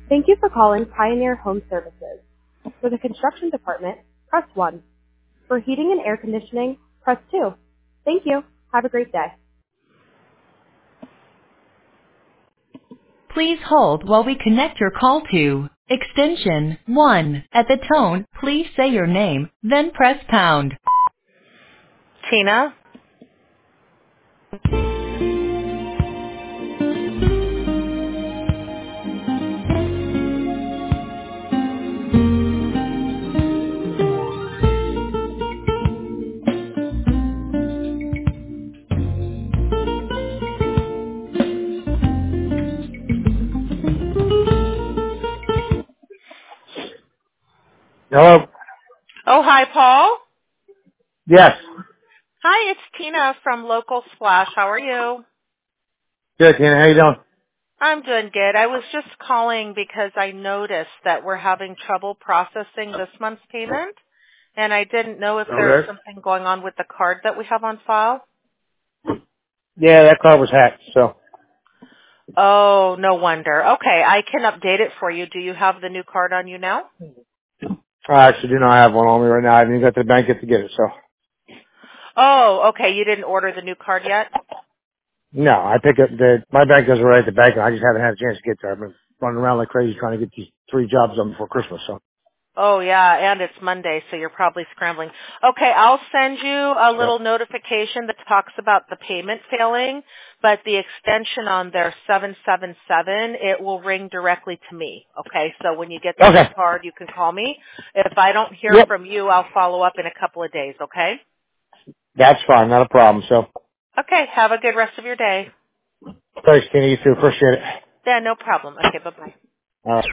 Thank you for calling Pioneer Home Services. For the construction department, press 1. For heating and air conditioning, press 2. Thank you. Have a great day. Please hold while we connect your call to extension 1. At the tone, please say your name, then press pound. Tina? Hello? Oh, hi, Paul. Yes. Hi, it's Tina from Local Splash. How are you? Good, Tina. How you doing? I'm doing good. I was just calling because I noticed that we're having trouble processing this month's payment, and I didn't know if there was Okay. something going on with the card that we have on file. Yeah, that car was hacked, so. Oh, no wonder. Okay, I can update it for you. Do you have the new card on you now? I actually do not have one on me right now. I haven't even got to the bank yet to get it, so. Oh, okay. You didn't order the new card yet? No, I pick up my bank does it right at the bank, and I just haven't had a chance to get there. I've been running around like crazy trying to get these 3 jobs done before Christmas, so. Oh, yeah, and it's Monday, so you're probably scrambling. Okay, I'll send you a Yeah. little notification that talks about the payment failing, but the extension on there, 777, it will ring directly to me. Okay, so when you get the new Okay. card, you can call me. If I don't hear Yep. from you, I'll follow up in a couple of days, okay? That's fine. Not a problem, so. Okay, have a good rest of your day. Thanks, Tina. You too. Appreciate it. Yeah, no problem. Okay, bye-bye. All right.